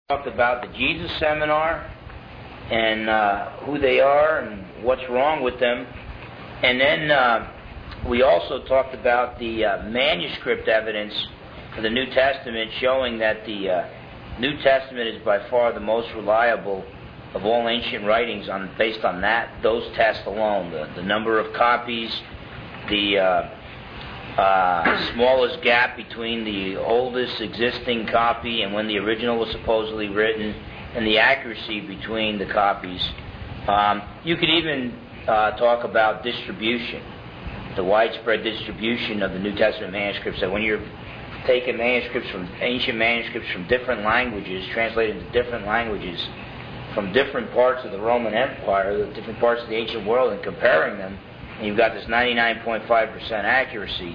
Talked about the Jesus Seminar and who they are and what's wrong with them. And then we also talked about the manuscript evidence for the New Testament, showing that the New Testament is by far the most reliable of all ancient writings based on those tests alone. The number of copies, the smallest gap between the oldest existing copy and when the original was supposedly written, and the accuracy between the copies. You could even talk about distribution, the widespread distribution of the New Testament manuscripts. That when you're taking ancient manuscripts from different languages, translated into different languages, from different parts of the Roman Empire, the different parts of the ancient world, and comparing them, and you've got this 99.5% accuracy,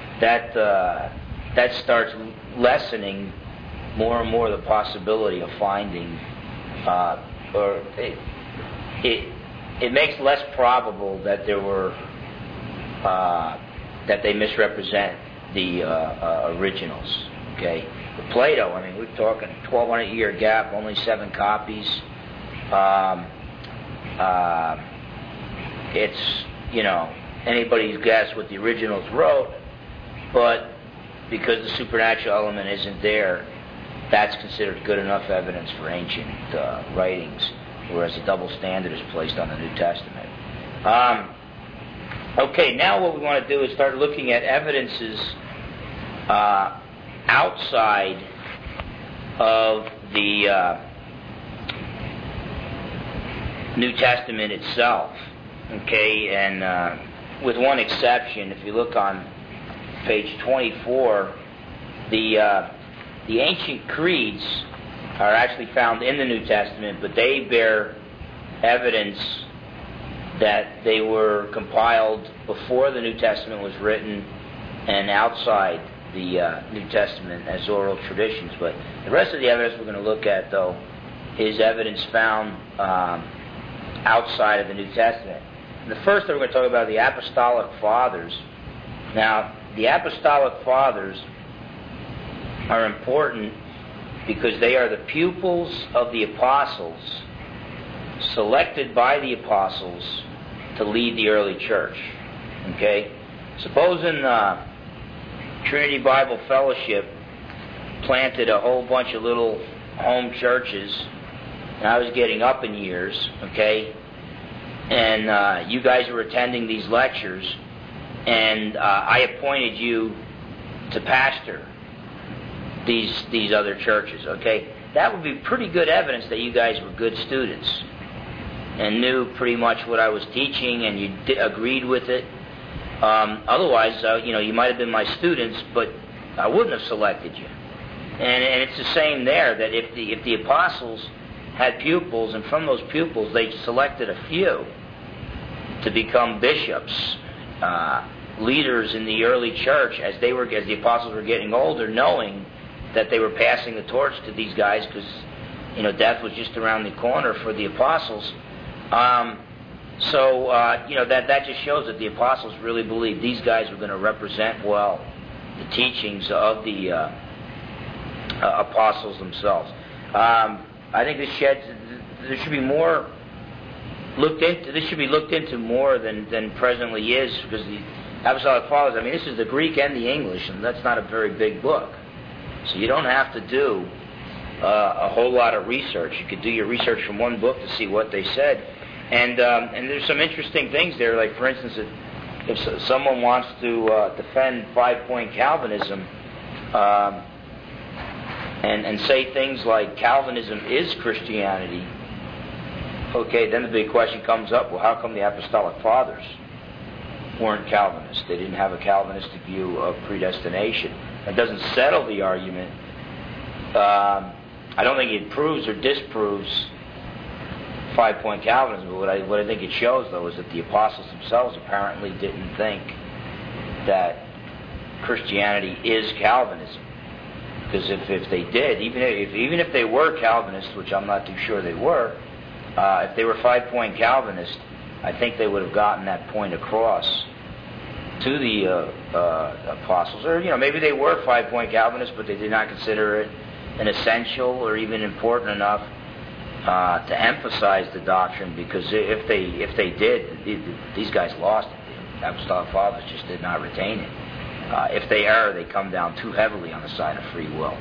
that starts lessening more and more the possibility of finding, or it makes less probable that there were that they misrepresent the originals. Okay, with Plato, I mean, we're talking 1,200-year gap, only 7 copies. It's, anybody's guess what the originals wrote, but because the supernatural element isn't there, that's considered good enough evidence for ancient writings, whereas a double standard is placed on the New Testament. Okay, now what we want to do is start looking at evidences outside of the New Testament itself. Okay, and with one exception, if you look on page 24, the ancient creeds are actually found in the New Testament, but they bear evidence that they were compiled before the New Testament was written and outside the New Testament as oral traditions. But the rest of the evidence we're going to look at, though, is evidence found outside of the New Testament. And the first that we're going to talk about are the Apostolic Fathers. Now, the Apostolic Fathers are important because they are the pupils of the apostles, selected by the apostles to lead the early church. Okay? Supposing Trinity Bible Fellowship planted a whole bunch of little home churches, and I was getting up in years, okay, and you guys were attending these lectures, and I appointed you to pastor these other churches, okay? That would be pretty good evidence that you guys were good students and knew pretty much what I was teaching, and you agreed with it. Otherwise, you might have been my students, but I wouldn't have selected you. And it's the same there, that if the apostles had pupils, and from those pupils they selected a few to become bishops, leaders in the early church as the apostles were getting older, knowing that they were passing the torch to these guys because death was just around the corner for the apostles. That just shows that the apostles really believed these guys were going to represent well the teachings of the apostles themselves. I think there should be more looked into. This should be looked into more than presently is, because the Apostolic Fathers, this is the Greek and the English, and that's not a very big book. So you don't have to do a whole lot of research. You could do your research from one book to see what they said. And there's some interesting things there. Like, for instance, if someone wants to defend 5-point Calvinism and say things like Calvinism is Christianity, okay, then the big question comes up, well, how come the Apostolic Fathers weren't Calvinists? They didn't have a Calvinistic view of predestination. That doesn't settle the argument. I don't think it proves or disproves 5-point Calvinism, but what I think it shows, though, is that the apostles themselves apparently didn't think that Christianity is Calvinism. Because if they did, even if they were Calvinists, which I'm not too sure they were, if they were 5-point Calvinists, I think they would have gotten that point across to the apostles. Or maybe they were 5-point Calvinists, but they did not consider it an essential or even important enough to emphasize the doctrine, because if they did, these guys lost it. The Apostolic Fathers just did not retain it. If they err, they come down too heavily on the side of free will.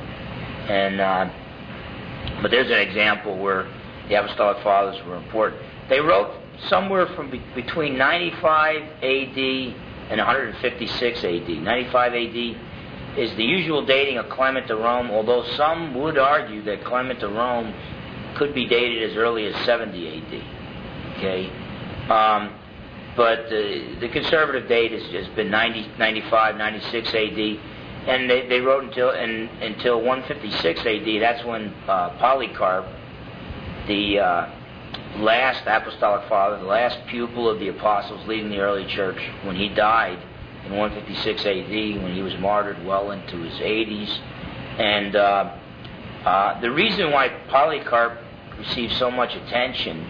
But there's an example where the Apostolic Fathers were important. They wrote somewhere from between 95 A.D. and 156 A.D. 95 A.D. is the usual dating of Clement of Rome, although some would argue that Clement of Rome could be dated as early as 70 A.D. Okay? But the conservative date has been 90, 95, 96 A.D., and they wrote until 156 A.D. That's when Polycarp, the last apostolic father, the last pupil of the apostles leading the early church, when he died in 156 A.D., when he was martyred well into his 80s. And the reason why Polycarp received so much attention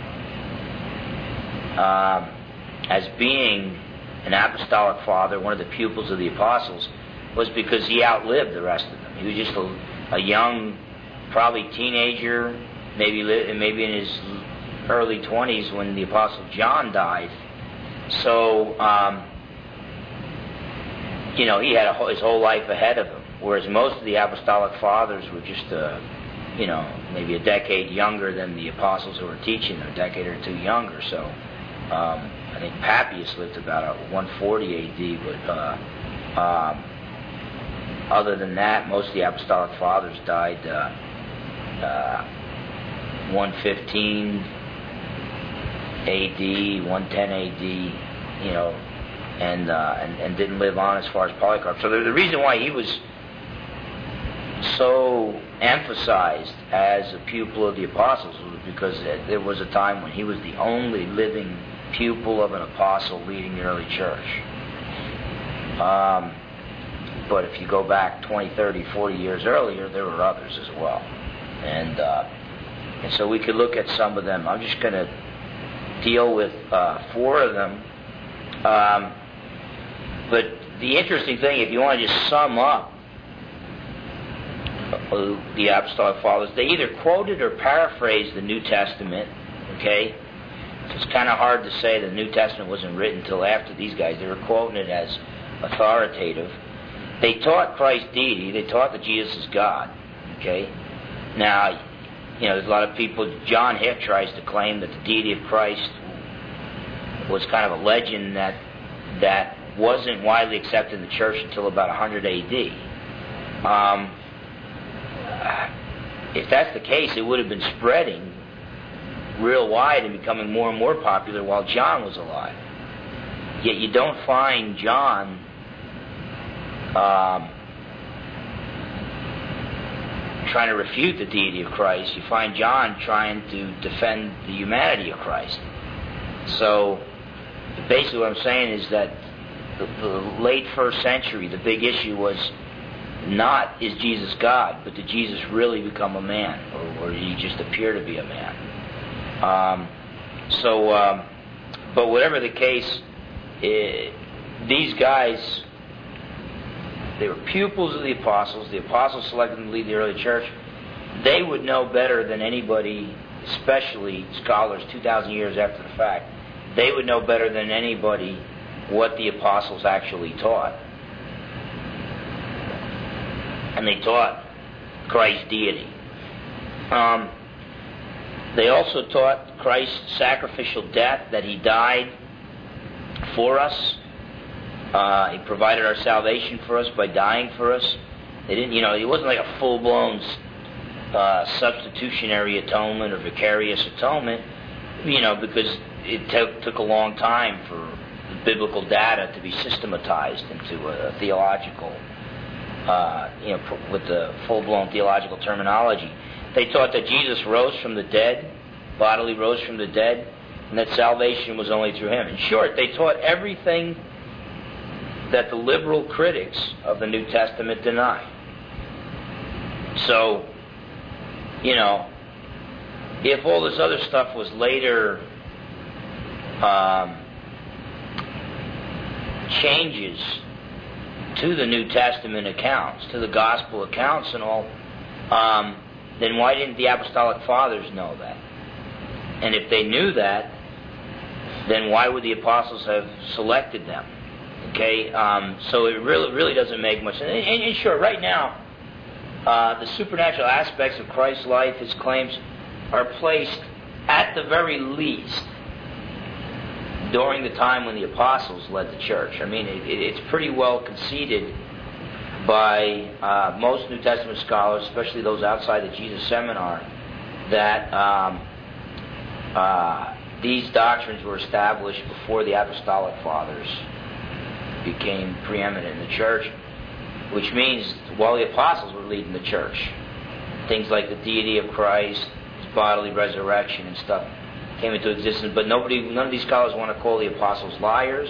as being an apostolic father, one of the pupils of the apostles, was because he outlived the rest of them. He was just a young, probably teenager, maybe in his early 20s when the Apostle John died. So, he had his whole life ahead of him, whereas most of the apostolic fathers were just, maybe a decade younger than the apostles who were teaching them, a decade or two younger. So, I think Papias lived about 140 A.D., but other than that, most of the apostolic fathers died 115 A.D., 110 A.D., and didn't live on as far as Polycarp. So the reason why he was so emphasized as a pupil of the apostles was because there was a time when he was the only living pupil of an apostle leading the early church. But if you go back 20, 30, 40 years earlier, there were others as well. And so we could look at some of them. I'm just going to deal with 4 of them. But the interesting thing, if you want to just sum up the Apostolic Fathers, they either quoted or paraphrased the New Testament, okay? It's kind of hard to say the New Testament wasn't written until after these guys. They were quoting it as authoritative. They taught Christ's deity. They taught that Jesus is God, okay? Now, there's a lot of people. John Hick tries to claim that the deity of Christ was kind of a legend that wasn't widely accepted in the church until about 100 A.D. If that's the case, it would have been spreading real wide and becoming more and more popular while John was alive. Yet you don't find John trying to refute the deity of Christ. You find John trying to defend the humanity of Christ. So basically what I'm saying is that the late first century, the big issue was not, is Jesus God, but did Jesus really become a man, or did he just appear to be a man? But whatever the case, these guys, they were pupils of the apostles. The apostles selected them to lead the early church. They would know better than anybody, especially scholars 2,000 years after the fact. They would know better than anybody what the apostles actually taught. And they taught Christ's deity. They also taught Christ's sacrificial death, that he died for us. He provided our salvation for us by dying for us. They didn't, it wasn't like a full-blown substitutionary atonement or vicarious atonement, because it took a long time for the biblical data to be systematized into a theological, with the full-blown theological terminology. They taught that Jesus rose from the dead, bodily rose from the dead, and that salvation was only through him. In short, they taught everything that the liberal critics of the New Testament deny. So, if all this other stuff was later changes to the New Testament accounts, to the gospel accounts and all, then why didn't the Apostolic Fathers know that? And if they knew that, then why would the apostles have selected them? Okay, so it really doesn't make much sense. And sure, right now, the supernatural aspects of Christ's life, his claims, are placed at the very least during the time when the apostles led the church. I mean, it's pretty well conceded by most New Testament scholars, especially those outside the Jesus Seminar, that these doctrines were established before the Apostolic Fathers became preeminent in the church, which means while the apostles were leading the church, things like the deity of Christ, his bodily resurrection and stuff came into existence. But none of these scholars want to call the apostles liars,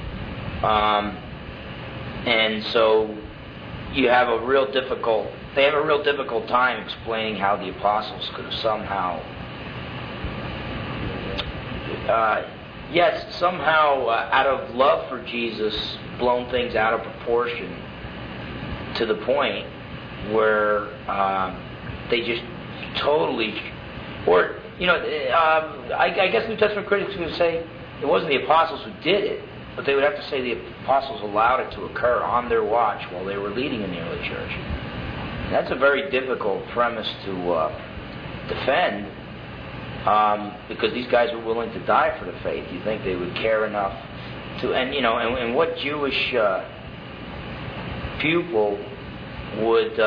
and so they have a real difficult time explaining how the apostles could have somehow somehow out of love for Jesus, blown things out of proportion to the point where they just totally, or I guess New Testament critics would say it wasn't the apostles who did it, but they would have to say the apostles allowed it to occur on their watch while they were leading in the early church. And that's a very difficult premise to defend. Because these guys were willing to die for the faith. You think they would care enough to, and what Jewish pupil would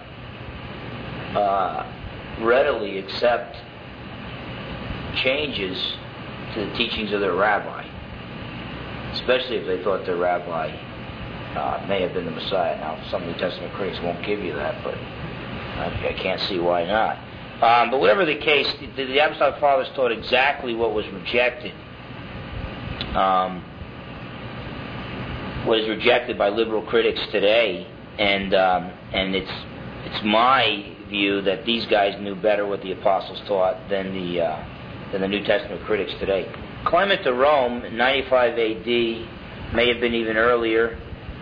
readily accept changes to the teachings of their rabbi, especially if they thought their rabbi may have been the Messiah. Now, some New Testament critics won't give you that, but I can't see why not. But whatever the case, the Apostolic Fathers taught exactly what was rejected. What is rejected by liberal critics today, and it's my view that these guys knew better what the apostles taught than the New Testament critics today. Clement of Rome, 95 A.D., may have been even earlier,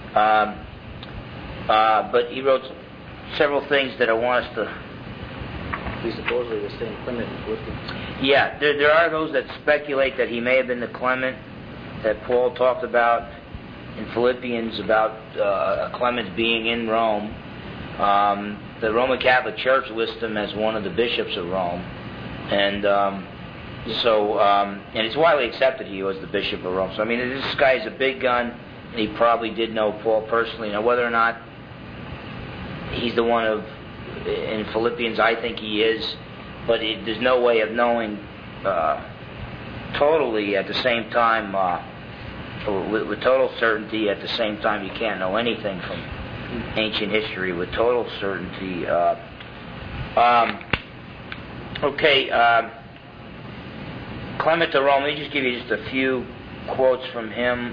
but he wrote several things that I want us to. He supposedly was saying Clement in Philippians. Yeah, there are those that speculate that he may have been the Clement that Paul talked about in Philippians about Clement being in Rome. The Roman Catholic Church lists him as one of the bishops of Rome, and it's widely accepted he was the bishop of Rome. So I mean, this guy is a big gun, and he probably did know Paul personally. Now, whether or not he's the one in Philippians, I think he is, but there's no way of knowing totally at the same time, with total certainty at the same time. You can't know anything from ancient history with total certainty. Clement of Rome, let me just give you just a few quotes from him.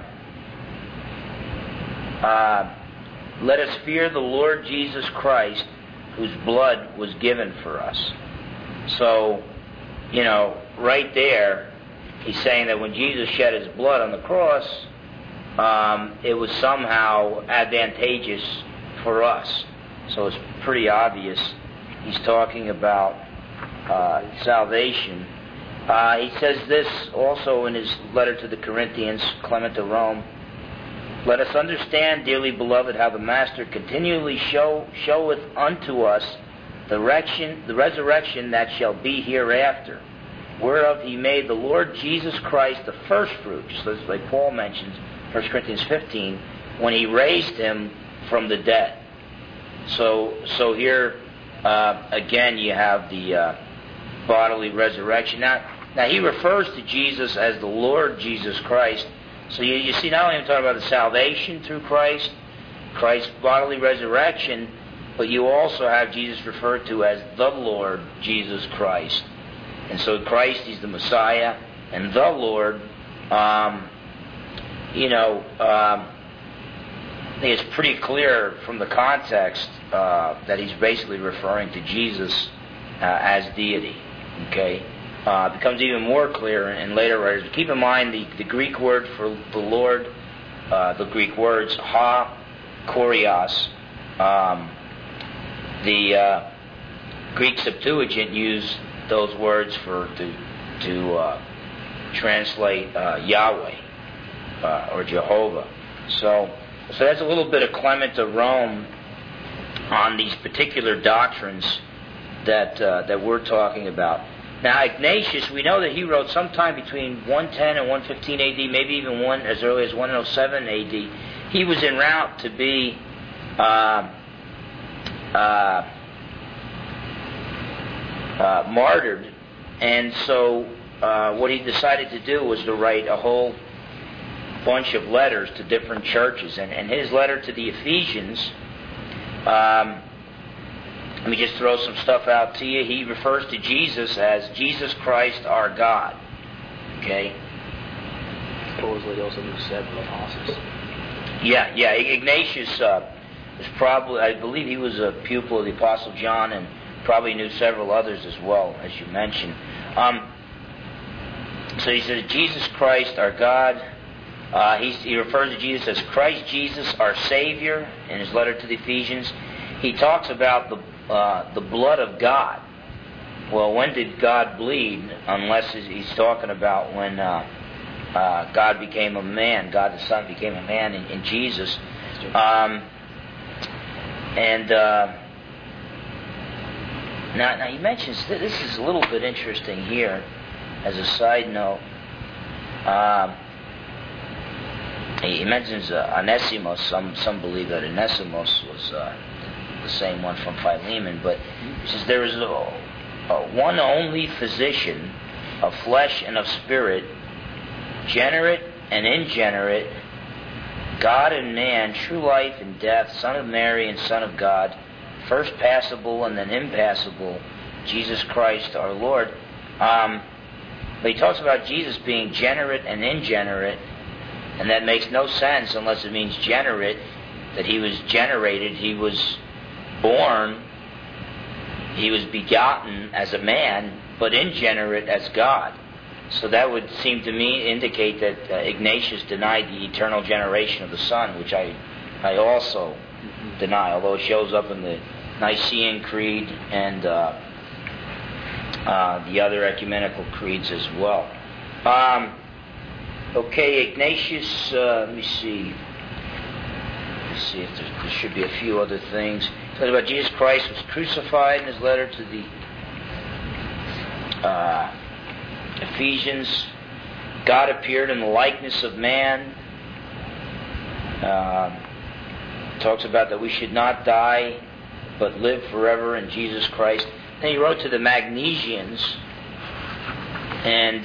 Let us fear the Lord Jesus Christ, whose blood was given for us. So, right there, he's saying that when Jesus shed his blood on the cross, it was somehow advantageous for us. So it's pretty obvious he's talking about salvation. He says this also in his letter to the Corinthians, Clement of Rome. Let us understand, dearly beloved, how the Master continually showeth unto us the resurrection that shall be hereafter, whereof he made the Lord Jesus Christ the first fruit, just like Paul mentions, 1 Corinthians 15, when he raised him from the dead. So here, again, you have the bodily resurrection. Now he refers to Jesus as the Lord Jesus Christ. So you see, not only I'm talking about the salvation through Christ, Christ's bodily resurrection, but you also have Jesus referred to as the Lord Jesus Christ. And so Christ, he's the Messiah, and the Lord, I think it's pretty clear from the context that he's basically referring to Jesus as deity. Okay? It becomes even more clear in later writers. Keep in mind the Greek word for the Lord, the Greek words ha, kurios, The Greek Septuagint used those words to translate Yahweh or Jehovah. So that's a little bit of Clement of Rome on these particular doctrines that we're talking about. Now, Ignatius, we know that he wrote sometime between 110 and 115 A.D., maybe even as early as 107 A.D. He was en route to be martyred, and so what he decided to do was to write a whole bunch of letters to different churches. And his letter to the Ephesians, let me just throw some stuff out to you. He refers to Jesus as Jesus Christ our God. Okay? Supposedly he also knew several apostles. Yeah. Ignatius was probably, I believe he was a pupil of the Apostle John and probably knew several others as well, as you mentioned. So he says, Jesus Christ our God. He refers to Jesus as Christ Jesus our Savior in his letter to the Ephesians. He talks about the blood of God. Well, when did God bleed? Unless he's talking about when God became a man. God the Son became a man in Jesus. Now he mentions this is a little bit interesting here. As a side note, he mentions Onesimus. Some believe that Onesimus was the same one from Philemon, but he says there is one only physician of flesh and of spirit, generate and ingenerate, God and man, true life and death, Son of Mary and Son of God, first passible and then impassible, Jesus Christ our Lord. But he talks about Jesus being generate and ingenerate, and that makes no sense unless it means generate, that he was generated, he was born, he was begotten as a man, but ingenerate as God. So that would seem to me indicate that Ignatius denied the eternal generation of the Son, which I also deny, although it shows up in the Nicene Creed and the other ecumenical creeds as well. Okay, Ignatius, let me see if there should be a few other things. He talks about Jesus Christ was crucified in his letter to the Ephesians. God appeared in the likeness of man. Talks about that we should not die but live forever in Jesus Christ. Then he wrote to the Magnesians, and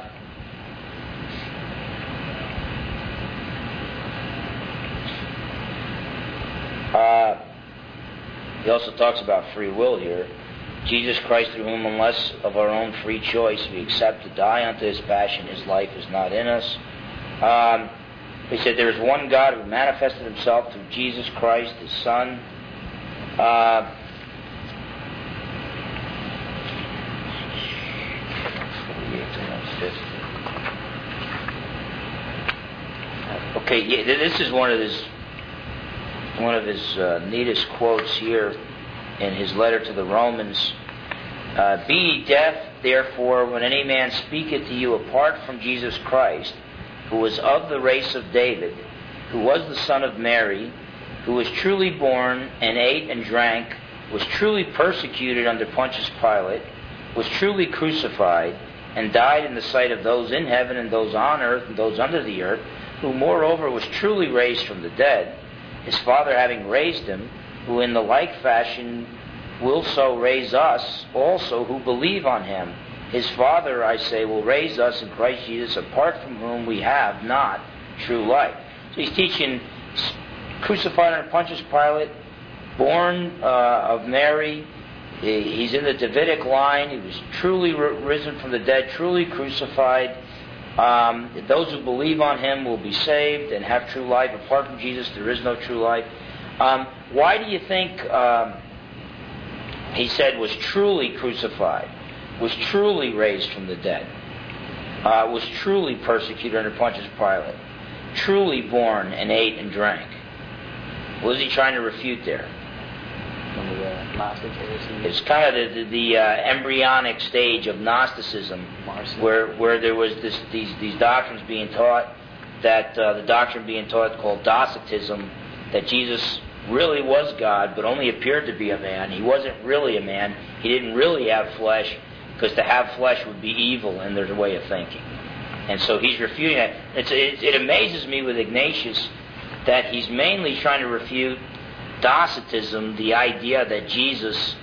he also talks about free will here. Jesus Christ, through whom, unless of our own free choice we accept to die unto his passion, his life is not in us. He said there is one God who manifested himself through Jesus Christ, his Son. Okay, yeah, this is one of his neatest quotes here in his letter to the Romans. Be ye deaf, therefore, when any man speaketh to you apart from Jesus Christ, who was of the race of David, who was the son of Mary, who was truly born, and ate and drank, was truly persecuted under Pontius Pilate, was truly crucified, and died in the sight of those in heaven and those on earth and those under the earth, who moreover was truly raised from the dead, his Father having raised him, who in the like fashion will so raise us also who believe on him. His Father, I say, will raise us in Christ Jesus, apart from whom we have not true life. So he's teaching crucified under Pontius Pilate, born of Mary. He's in the Davidic line. He was truly risen from the dead, truly crucified. Those who believe on him will be saved and have true life. Apart from Jesus, there is no true life. Why do you think he said was truly crucified, was truly raised from the dead, was truly persecuted under Pontius Pilate, truly born and ate and drank? What was he trying to refute there? Gnostic heresy. It's kind of the embryonic stage of Gnosticism, where there was these doctrines being taught, that the doctrine being taught called Docetism, that Jesus really was God, but only appeared to be a man. He wasn't really a man. He didn't really have flesh, because to have flesh would be evil in their way of thinking. And so he's refuting that. It amazes me with Ignatius that he's mainly trying to refute Docetism, the idea that Jesus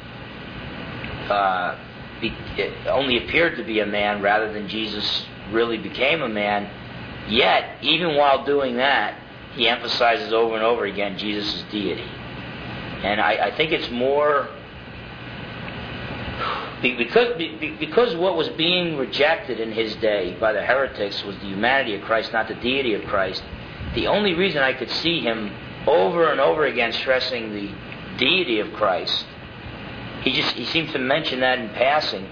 only appeared to be a man rather than Jesus really became a man. Yet, even while doing that, he emphasizes over and over again Jesus' deity. And I think it's more because what was being rejected in his day by the heretics was the humanity of Christ, not the deity of Christ. The only reason I could see him over and over again stressing the deity of Christ, he seems to mention that in passing.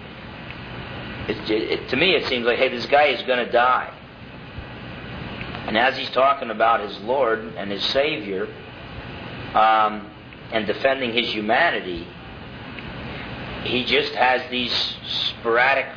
To me, it seems like, hey, this guy is going to die. And as he's talking about his Lord and his Savior, and defending his humanity, he just has these sporadic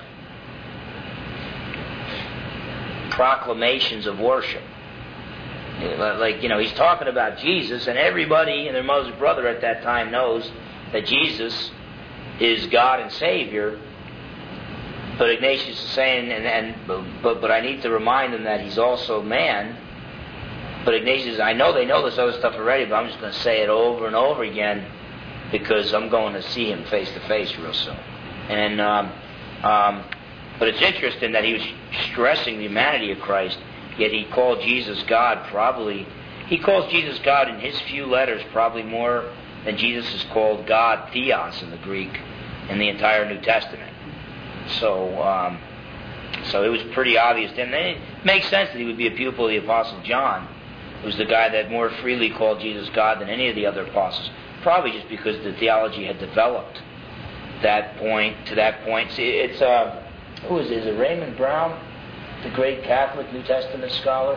proclamations of worship. Like, he's talking about Jesus, and everybody and their mother's brother at that time knows that Jesus is God and Savior. But Ignatius is saying, but I need to remind them that he's also man. But Ignatius says, I know they know this other stuff already, but I'm just going to say it over and over again because I'm going to see him face to face real soon. And but it's interesting that he was stressing the humanity of Christ, yet he called Jesus God. Probably he calls Jesus God in his few letters probably more than Jesus is called God, Theos in the Greek, in the entire New Testament. So it was pretty obvious to him. And it makes sense that he would be a pupil of the Apostle John, who was the guy that more freely called Jesus God than any of the other apostles. Probably just because the theology had developed to that point. See, it's who is it? Is it Raymond Brown, the great Catholic New Testament scholar?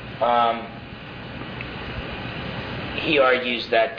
He argues that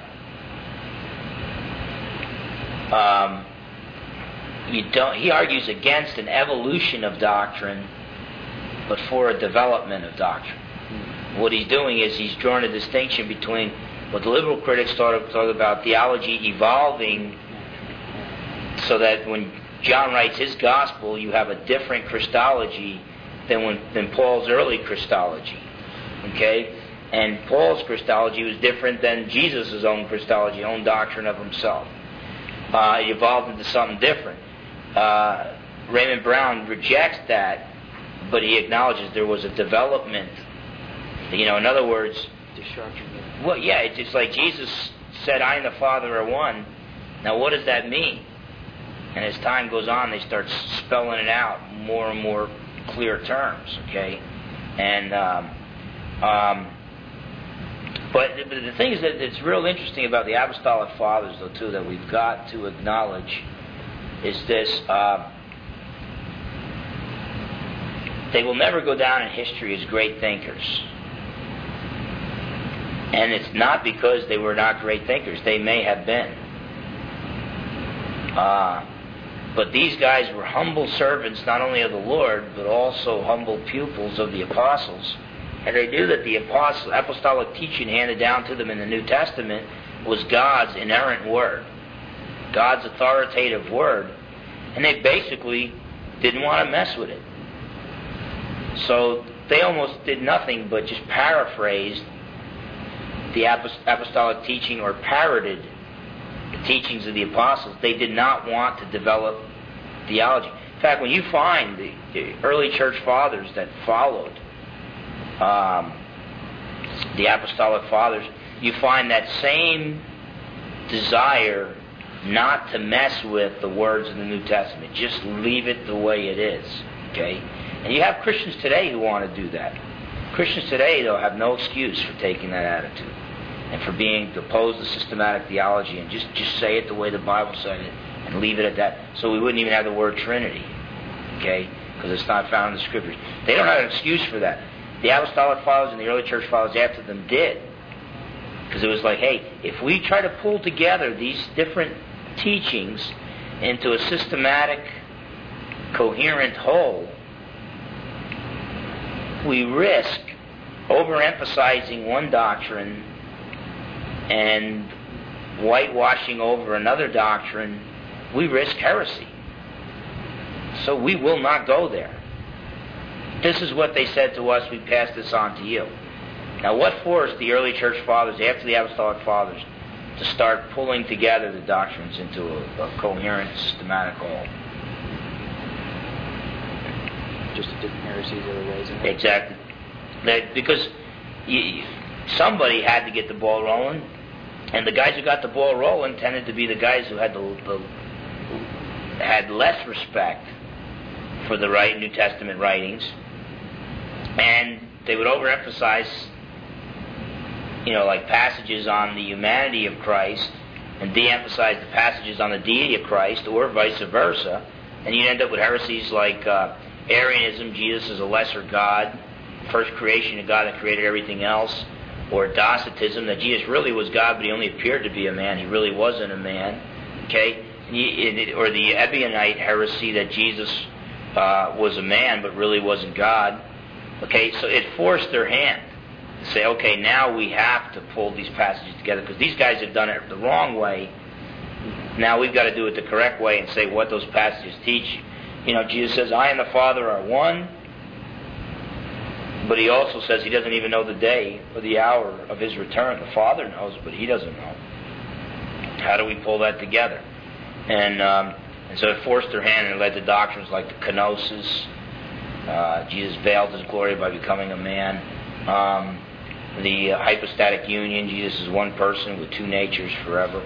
he argues against an evolution of doctrine, but for a development of doctrine. What he's doing is he's drawing a distinction between what the liberal critics talk about theology evolving, so that when John writes his gospel, you have a different Christology than Paul's early Christology. Okay? And Paul's Christology was different than Jesus' own Christology, own doctrine of himself. It evolved into something different. Raymond Brown rejects that, but he acknowledges there was a development. In other words, well, yeah, it's just like Jesus said, I and the Father are one. Now, what does that mean? And as time goes on, they start spelling it out in more and more clear terms, okay? And but the thing is that it's real interesting about the Apostolic Fathers, though, too, that we've got to acknowledge is this: they will never go down in history as great thinkers. And it's not because they were not great thinkers. They may have been. But these guys were humble servants, not only of the Lord, but also humble pupils of the apostles. And they knew that the apostolic teaching handed down to them in the New Testament was God's inerrant word, God's authoritative word. And they basically didn't want to mess with it. So they almost did nothing but just paraphrased the apostolic teaching, or parroted the teachings of the apostles. They did not want to develop theology. In fact, when you find the early church fathers that followed the apostolic fathers, you find that same desire not to mess with the words of the New Testament. Just leave it the way it is. Okay? And you have Christians today who want to do that. Christians today, though, have no excuse for taking that attitude and for being opposed to systematic theology and just say it the way the Bible said it and leave it at that. So we wouldn't even have the word Trinity, okay? Because it's not found in the Scriptures. They don't have an excuse for that. The Apostolic Fathers and the early Church Fathers after them did. Because it was like, hey, if we try to pull together these different teachings into a systematic, coherent whole, we risk overemphasizing one doctrine and whitewashing over another doctrine. We risk heresy. So we will not go there. This is what they said to us. We pass this on to you. Now, what forced the early church fathers, after the apostolic fathers, to start pulling together the doctrines into a coherent, systematic whole? Just the different heresies that were raising. Exactly. Because somebody had to get the ball rolling, and the guys who got the ball rolling tended to be the guys who had had less respect for the right New Testament writings, and they would overemphasize, like passages on the humanity of Christ, and de-emphasize the passages on the deity of Christ, or vice versa, and you'd end up with heresies like Arianism, Jesus is a lesser God, first creation of God that created everything else, or Docetism, that Jesus really was God, but he only appeared to be a man, he really wasn't a man, okay? Or the Ebionite heresy that Jesus was a man, but really wasn't God. Okay, so it forced their hand to say, okay, now we have to pull these passages together, because these guys have done it the wrong way. Now we've got to do it the correct way and say what those passages teach. Jesus says, I and the Father are one, but he also says he doesn't even know the day or the hour of his return. The Father knows, but he doesn't know. How do we pull that together? And so it forced their hand and it led to doctrines like the kenosis. Jesus veiled his glory by becoming a man. The hypostatic union. Jesus is one person with two natures forever.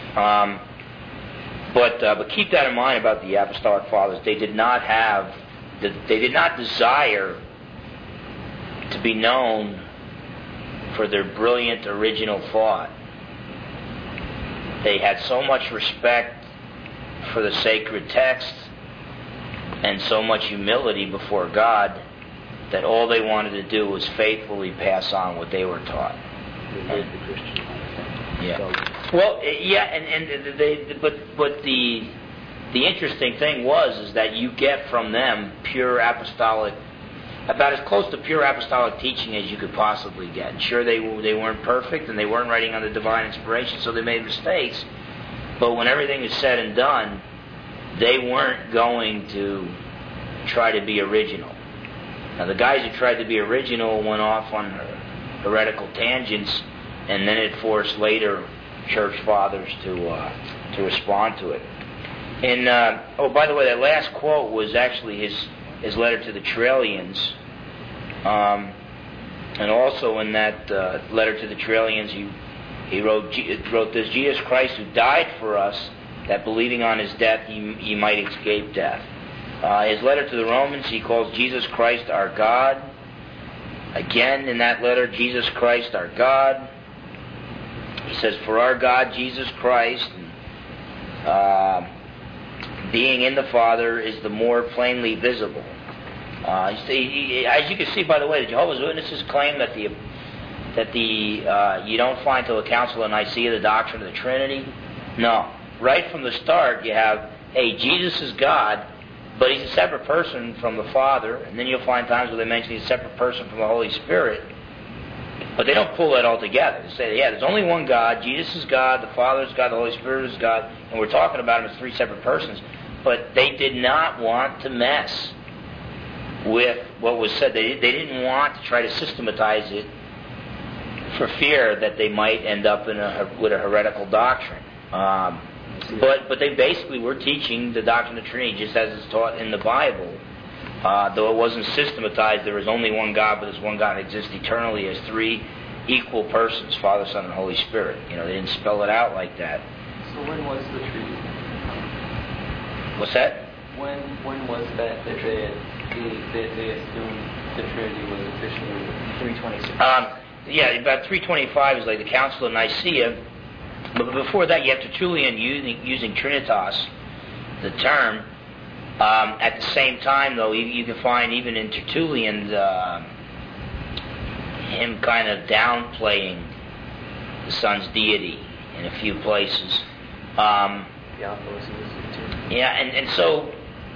But keep that in mind about the apostolic fathers. They did not desire to be known for their brilliant original thought. They had so much respect for the sacred text and so much humility before God that all they wanted to do was faithfully pass on what they were taught. Well, but the interesting thing is that you get from them pure apostolic, about as close to pure apostolic teaching as you could possibly get. And sure, they weren't perfect, and they weren't writing under divine inspiration, so they made mistakes. But when everything is said and done, they weren't going to try to be original. Now, the guys who tried to be original went off on heretical tangents, and then it forced later church fathers to respond to it. And by the way, that last quote was actually his letter to the Trallians, and also in that letter to the Trallians, he wrote this: Jesus Christ, who died for us, that believing on his death ye might escape death. His letter to the Romans, he calls Jesus Christ our God. Again, in that letter, Jesus Christ our God. He says, for our God, Jesus Christ, being in the Father, is the more plainly visible. As you can see, by the way, the Jehovah's Witnesses claim that you don't find till the Council of Nicaea the doctrine of the Trinity. No. Right from the start, you have, hey, Jesus is God, but he's a separate person from the Father, and then you'll find times where they mention he's a separate person from the Holy Spirit. But they don't pull that all together. They say, yeah, there's only one God, Jesus is God, the Father is God, the Holy Spirit is God, and we're talking about them as three separate persons. But they did not want to mess with what was said. They didn't want to try to systematize it for fear that they might end up with a heretical doctrine. But they basically were teaching the doctrine of the Trinity just as it's taught in the Bible. Though it wasn't systematized, there is only one God, but this one God exists eternally as three equal persons, Father, Son, and Holy Spirit. They didn't spell it out like that. So when was the treaty? What's that? When was that they assumed the Trinity was officially 326. Yeah, about 325 is like the Council of Nicaea. But before that, you have Tertullian using Trinitas, the term. At the same time, though, you can find even in Tertullian him kind of downplaying the Son's deity in a few places. Theophilus uses it too. Yeah, and so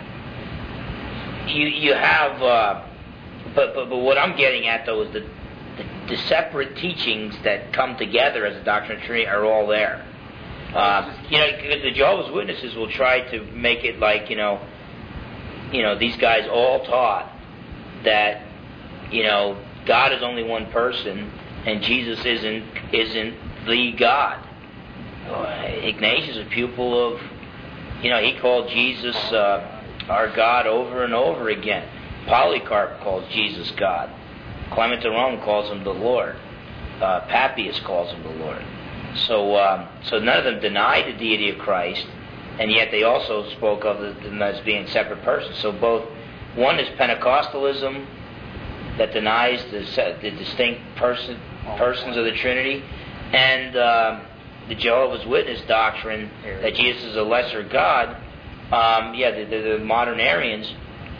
you have, but what I'm getting at though is the separate teachings that come together as a doctrine of Trinity are all there. The Jehovah's Witnesses will try to make it like these guys all taught that God is only one person and Jesus isn't the God. Ignatius, a pupil of, he called Jesus our God over and over again. Polycarp calls Jesus God. Clement of Rome calls him the Lord. Papias calls him the Lord. So none of them denied the deity of Christ, and yet they also spoke of them as being separate persons. So both, one is Pentecostalism that denies the distinct persons of the Trinity, and the Jehovah's Witness doctrine that Jesus is a lesser God. The modern Arians,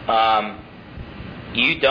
you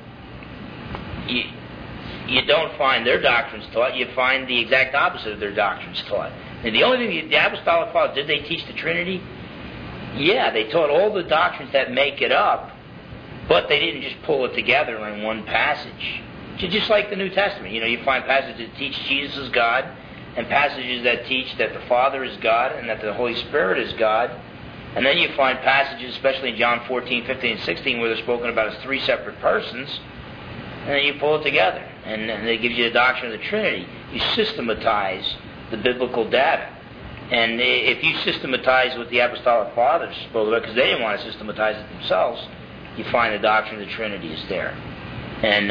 don't find their doctrines taught. You find the exact opposite of their doctrines taught. And the only thing the Apostolic Fathers, did they teach the Trinity? Yeah, they taught all the doctrines that make it up, but they didn't just pull it together in one passage. Just like the New Testament, you find passages that teach Jesus is God, and passages that teach that the Father is God and that the Holy Spirit is God. And then you find passages, especially in John 14, 15, and 16, where they're spoken about as three separate persons, and then you pull it together. And they give you the doctrine of the Trinity. You systematize the biblical data. And if you systematize what the Apostolic Fathers spoke about, because they didn't want to systematize it themselves, you find the doctrine of the Trinity is there. And,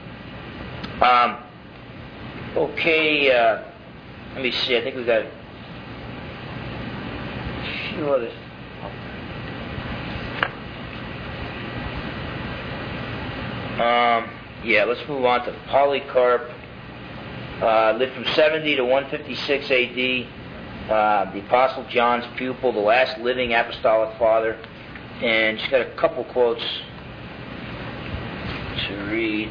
let me see, I think we've got a few others. Let's move on to Polycarp. Lived from 70 to 156 A.D. The Apostle John's pupil, the last living Apostolic Father. And she's got a couple quotes to read.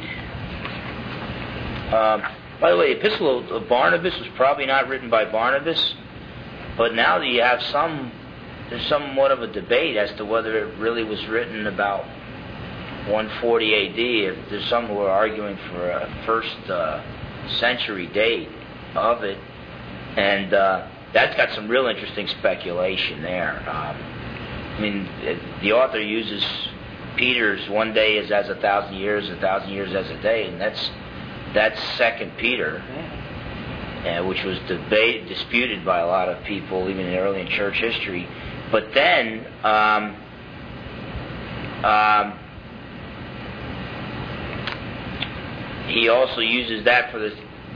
By the way, the Epistle of Barnabas was probably not written by Barnabas, but now that you have there's somewhat of a debate as to whether it really was written about 140 A.D. If there's some who are arguing for a first century date of it, and that's got some real interesting speculation there. The author uses Peter's one day is as 1,000 years, 1,000 years as a day, and that's 2 Peter, which was disputed by a lot of people, even early in church history. But then he also uses that for the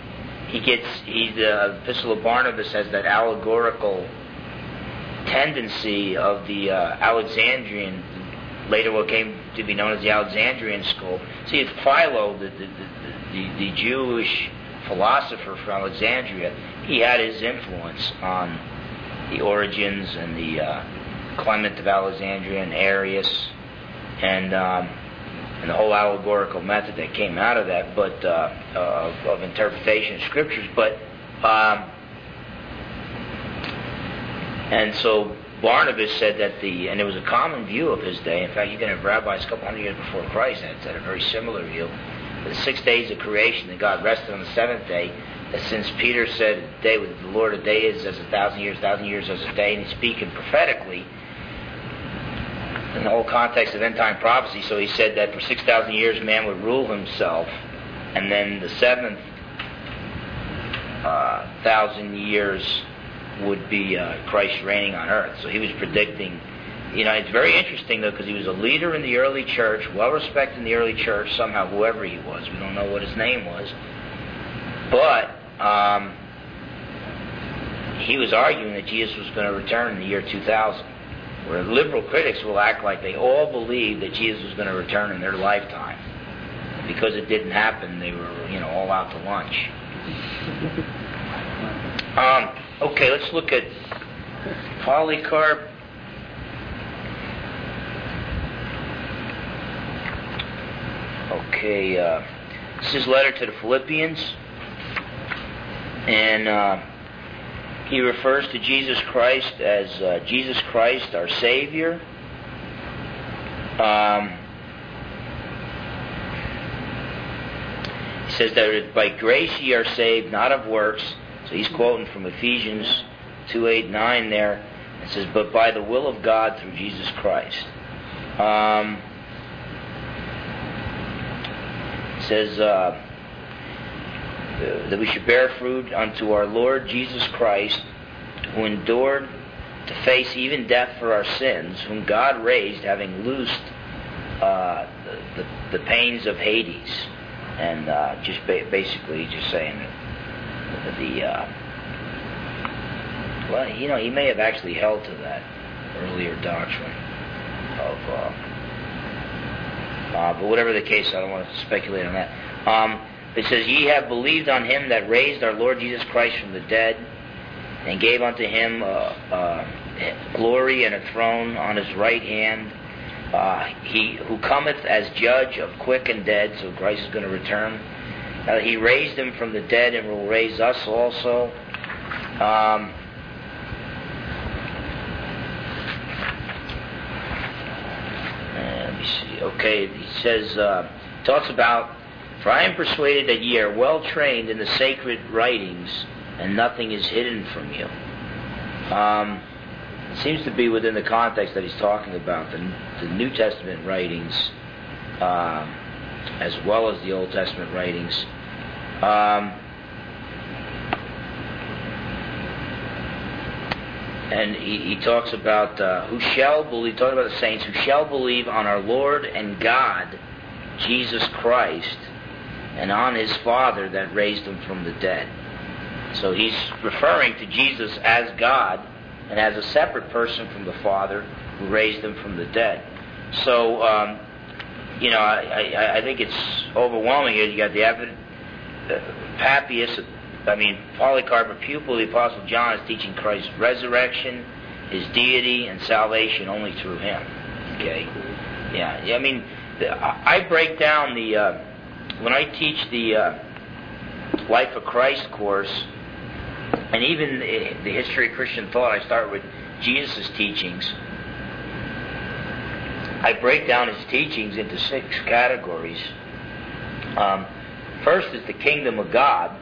Epistle of Barnabas has that allegorical tendency of the Alexandrian, later what came to be known as the Alexandrian school. See, it's Philo, the Jewish philosopher from Alexandria. He had his influence on the Origins and the Clement of Alexandria and Arius and the whole allegorical method that came out of that, but of interpretation of scriptures. But and so Barnabas said that and it was a common view of his day. In fact, you can have rabbis a couple hundred years before Christ that had a very similar view. The 6 days of creation, that God rested on the seventh day. That since Peter said, "The day with the Lord, a day is as 1,000 years, 1,000 years as a day," and he's speaking prophetically in the whole context of end-time prophecy. So he said that for 6,000 years man would rule himself, and then the seventh 1,000 years would be Christ reigning on earth. So he was predicting. It's very interesting though, because he was a leader in the early church, well respected in the early church. Somehow, whoever he was, we don't know what his name was, but he was arguing that Jesus was going to return in the year 2000. Where liberal critics will act like they all believed that Jesus was going to return in their lifetime. Because it didn't happen, they were, all out to lunch. Okay, let's look at Polycarp. Okay, this is his letter to the Philippians. And he refers to Jesus Christ as Jesus Christ, our Savior. He says that by grace ye are saved, not of works. So he's quoting from Ephesians 2:8-9 there. It says, but by the will of God through Jesus Christ. It says that we should bear fruit unto our Lord Jesus Christ, who endured to face even death for our sins, whom God raised, having loosed the pains of Hades. And just basically just saying that well, you know, he may have actually held to that earlier doctrine of, but whatever the case, I don't want to speculate on that. It says, ye have believed on him that raised our Lord Jesus Christ from the dead, and gave unto him glory and a throne on his right hand. He who cometh as judge of quick and dead, so Christ is going to return. He raised him from the dead and will raise us also. Let me see. Okay, he says, talks about, for I am persuaded that ye are well trained in the sacred writings, and nothing is hidden from you. It seems to be within the context that he's talking about, the New Testament writings, as well as the Old Testament writings. And he talks about who shall believe, talking about the saints, who shall believe on our Lord and God, Jesus Christ, and on his Father that raised him from the dead. So he's referring to Jesus as God, and as a separate person from the Father who raised him from the dead. So, I think it's overwhelming here. You got the Papias, Polycarp, a pupil of the Apostle John, is teaching Christ's resurrection, his deity, and salvation only through him. Okay? Yeah, I break down when I teach the Life of Christ course, and even the history of Christian thought, I start with Jesus' teachings. I break down his teachings into 6 categories. First is the kingdom of God.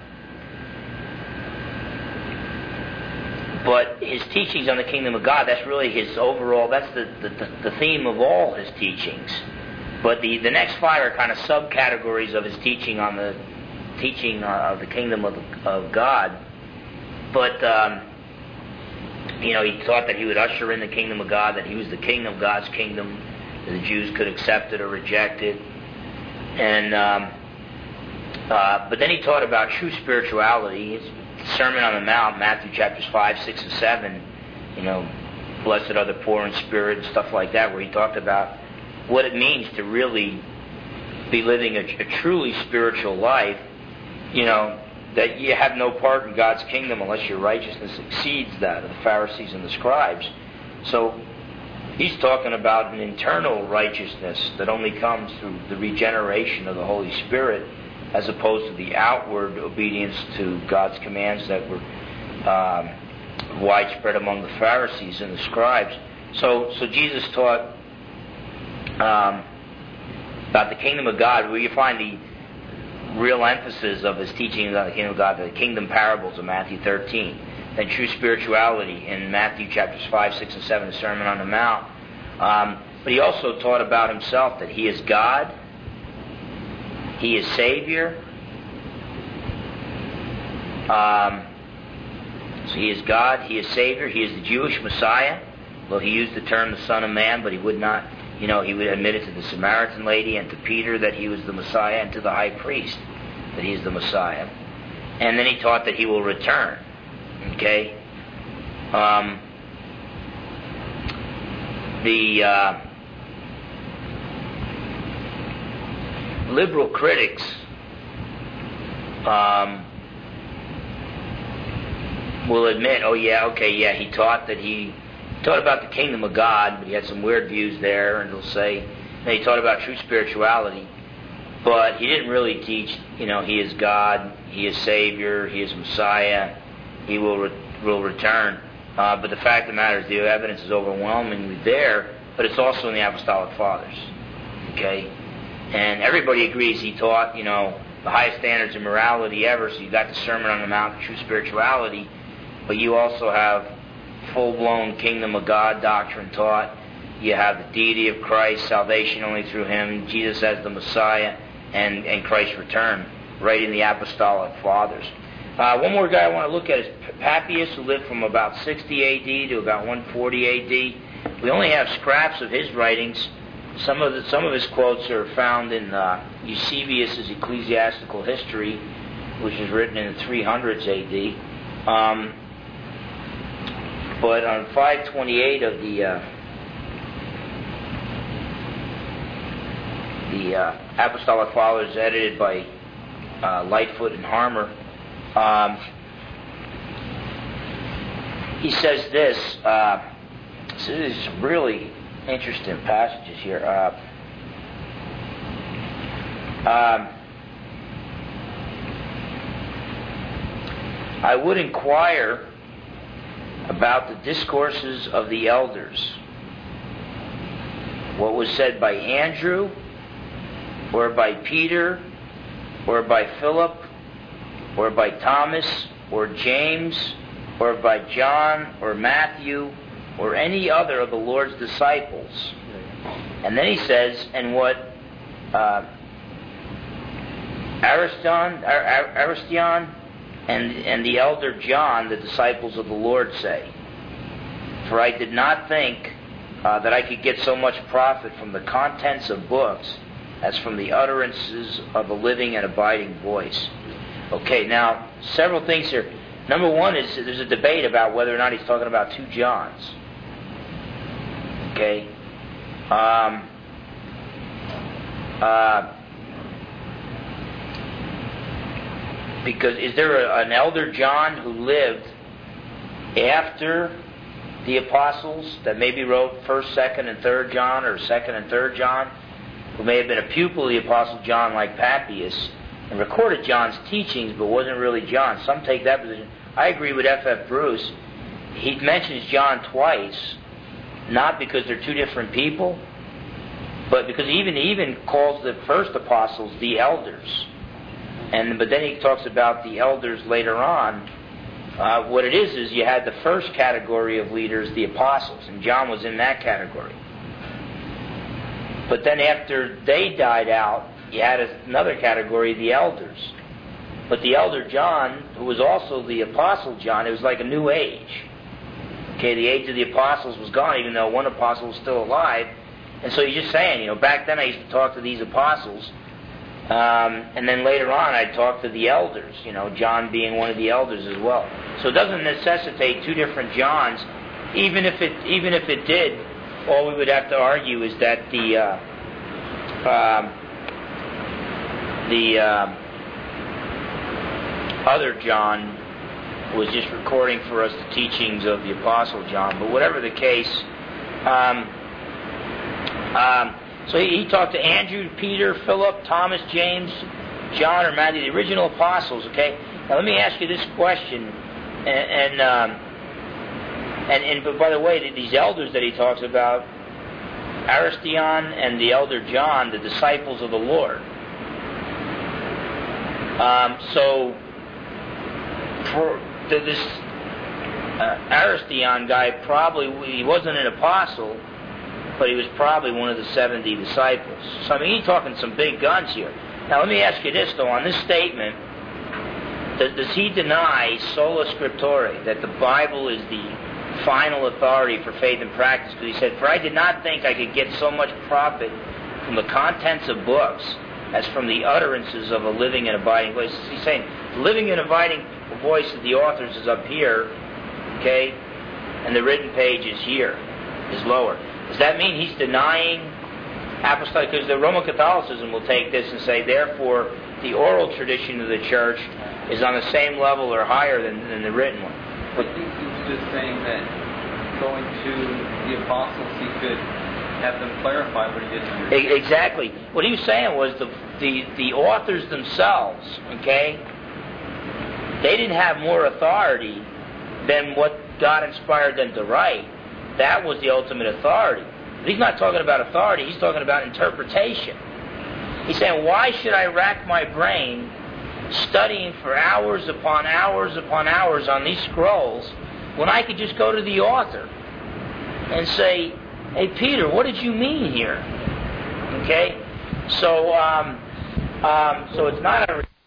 But his teachings on the kingdom of God, that's really his overall, that's the theme of all his teachings. But the next 5 are kind of subcategories of his teaching on the teaching of the kingdom of God. But, he thought that he would usher in the kingdom of God, that he was the king of God's kingdom, that the Jews could accept it or reject it. And but then he taught about true spirituality. His Sermon on the Mount, Matthew chapters 5, 6, and 7, blessed are the poor in spirit and stuff like that, where he talked about what it means to really be living a truly spiritual life, that you have no part in God's kingdom unless your righteousness exceeds that of the Pharisees and the scribes. So he's talking about an internal righteousness that only comes through the regeneration of the Holy Spirit, as opposed to the outward obedience to God's commands that were widespread among the Pharisees and the scribes. So Jesus taught about the kingdom of God, where you find the real emphasis of his teaching on the kingdom of God, the kingdom parables of Matthew 13, then true spirituality in Matthew chapters 5, 6, and 7, the Sermon on the Mount. But he also taught about himself that he is God, he is Savior. So he is God, he is Savior, he is the Jewish Messiah. Well, he used the term the Son of Man, but he would not, he would admit it to the Samaritan lady and to Peter that he was the Messiah, and to the high priest that he is the Messiah. And then he taught that he will return. Okay? The liberal critics will admit, he taught about the kingdom of God, but he had some weird views there, and they'll say, he taught about true spirituality. but he didn't really teach, he is God, he is Savior, he is Messiah, he will return. But the fact of the matter is the evidence is overwhelmingly there, but it's also in the Apostolic Fathers. Okay? And everybody agrees he taught, the highest standards of morality ever, so you got the Sermon on the Mount, true spirituality, but you also have full-blown kingdom of God doctrine taught. You have the deity of Christ, salvation only through Him, Jesus as the Messiah, and Christ's return, right in the Apostolic Fathers. One more guy I want to look at is Papias, who lived from about 60 A.D. to about 140 A.D. We only have scraps of his writings. Some of his quotes are found in Eusebius' Ecclesiastical History, which is written in the 300s A.D. But on 528 of the Apostolic Fathers, edited by Lightfoot and Harmer, he says this. So there's some really interesting passages here. I would inquire about the discourses of the elders, what was said by Andrew, or by Peter, or by Philip, or by Thomas, or James, or by John, or Matthew, or any other of the Lord's disciples. And then he says, and what Aristion and the elder John, the disciples of the Lord, say. For I did not think that I could get so much profit from the contents of books as from the utterances of a living and abiding voice. Okay, now, several things here. Number one is there's a debate about whether or not he's talking about two Johns. Okay? Because is there an elder John who lived after the apostles that maybe wrote 1st, 2nd, and 3rd John, or 2nd and 3rd John, who may have been a pupil of the Apostle John like Papias, and recorded John's teachings but wasn't really John? Some take that position. I agree with F.F. Bruce. He mentions John twice, not because they're two different people, but because he even calls the first apostles the elders. But then he talks about the elders later on. What it is you had the first category of leaders, the apostles, and John was in that category. But then after they died out, you had another category, the elders. But the elder John, who was also the apostle John, it was like a new age. Okay, the age of the apostles was gone, even though one apostle was still alive. And so he's just saying, back then I used to talk to these apostles, and then later on I'd talk to the elders, John being one of the elders as well. So it doesn't necessitate two different Johns. Even if it did, all we would have to argue is that the other John was just recording for us the teachings of the Apostle John. But whatever the case, so he talked to Andrew, Peter, Philip, Thomas, James, John, or Matthew, the original apostles. Okay. Now let me ask you this question, but by the way, these elders that he talks about, Aristion and the elder John, the disciples of the Lord. This Aristion guy he wasn't an apostle, but he was probably one of the 70 disciples. So he's talking some big guns here. Now let me ask you this though, on this statement, does he deny sola scriptura, that the Bible is the final authority for faith and practice? Because he said, for I did not think I could get so much profit from the contents of books as from the utterances of a living and abiding voice. He's saying, the living and abiding voice of the authors is up here, okay, and the written page is here, is lower. Does that mean he's denying apostolic? Because the Roman Catholicism will take this and say, therefore, the oral tradition of the church is on the same level or higher than the written one. But I think he was just saying that going to the apostles, he could have them clarify what he didn't understand. Exactly. What he was saying was the authors themselves, okay, they didn't have more authority than what God inspired them to write. That was the ultimate authority. But he's not talking about authority, he's talking about interpretation. He's saying, why should I rack my brain studying for hours upon hours upon hours on these scrolls when I could just go to the author and say, hey, Peter, what did you mean here? Okay? So it's not a